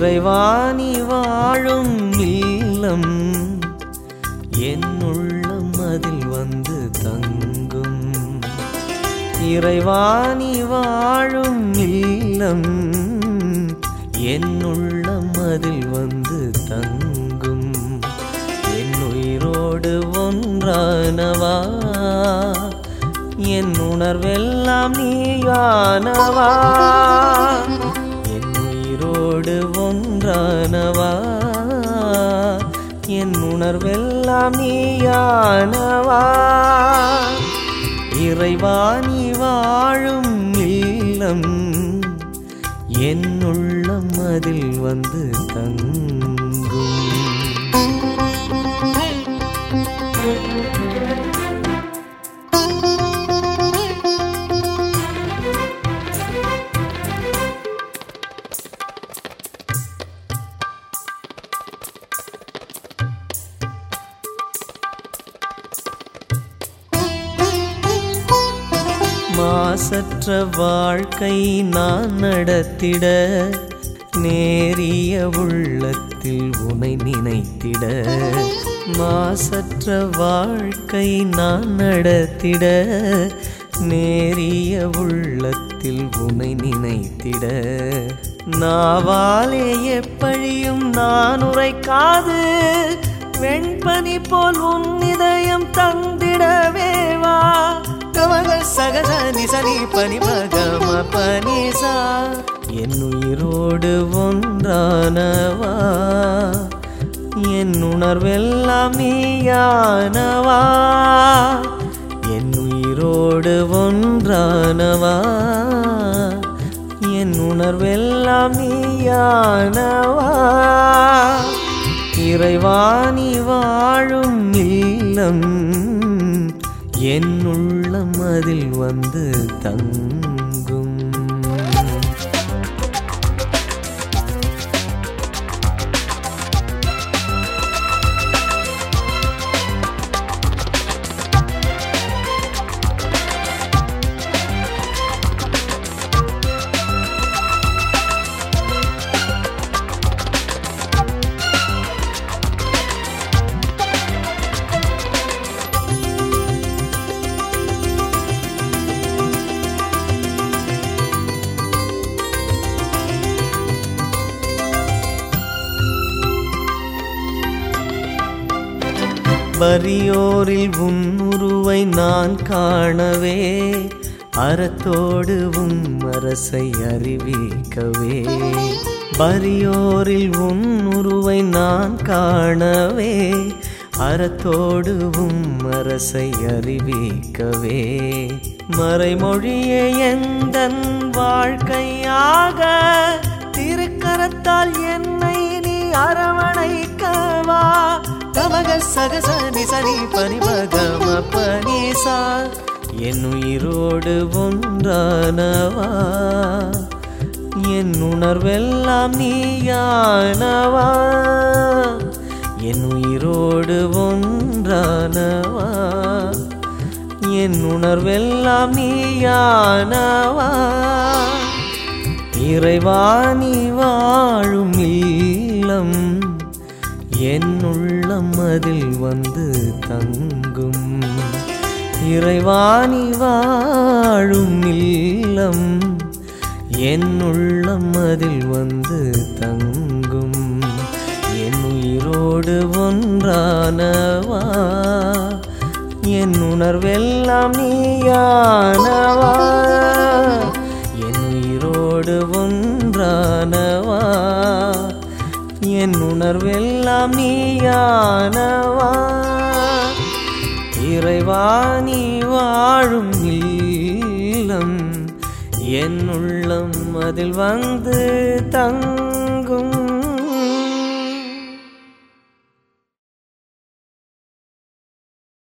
இறைவாணி வாழும் இல்லம் என் உள்ளம் அதில் வந்து தங்கும். இறைவாணி வாழும் இல்லம் என் உள்ளம் அதில் வந்து தங்கும். என் உயிரோடு ஒன்றானவா, என் உணர்வெல்லாம் நீயானவா. என் உயிரோடு ஒன்றானவா, என் உணர்வெல்லாம் நீயானவா. இறைவாணி வாழும் இல்லம் என் உள்ளம் அதில் வந்து தங்கும். மாசற்ற வாழ்க்கை நான் நடத்திட, நேரிய உள்ளத்தில் உனை நினைத்திட. மாசற்ற வாழ்க்கை நான் நடத்திட, நேரிய உள்ளத்தில் உனை நினைத்திட. நாவாலே எப்படியும் நான் உரைக்காது, வெண்பனி போல் உன் இதயம் தந்திடவேவா. கவக சகஜ நிசனி பனி பகம பனிசா. என் உயிரோடு ஒன்றானவா, என் உணர்வெல்லாம் நீயானவா. என் உயிரோடு ஒன்றானவா, என் உணர்வெல்லாம் நீயானவா. இறைவாணி வாழும் இல்லம் என் உள்ளம் அதில் வந்து தங்கும். வரியோரில் உன் உருவை நான் காணவே, அறத்தோடு உன் அரசை அறிவிக்கவே. வரியோரில் உன் உருவை நான் காணவே, அறத்தோடு உன் அரசை அறிவிக்கவே. மறைமொழியே எந்தன் வாழ்க்கையாக, திருக்கரத்தால் என்னை நீ அரவணைக்கவா. கமக சகச நிசனி பனி பகம பனிசா. என் உயிரோடு ஒன்றானவா, என் உணர்வெல்லாம் நீயானவா. என் உயிரோடு ஒன்றானவா, என் உணர்வெல்லாம் நீயானவா. இறைவாணி வாழும் இல்லம் என் உள்ளம் அதில் வந்து தங்கும். இறைவாணி வாழும் இல்லம் என் உள்ளம் அதில் வந்து தங்கும். என் உயிரோடு ஒன்றானவா, என் உணர்வெல்லாம் நீயானவா. என் உயிரோடு ஒன்றானவா, என் உணர்வெல்லாம் நீயானவா. இறைவாணி வாழும் இல்லம் என் உள்ளம் அதில் வந்து தங்கும்.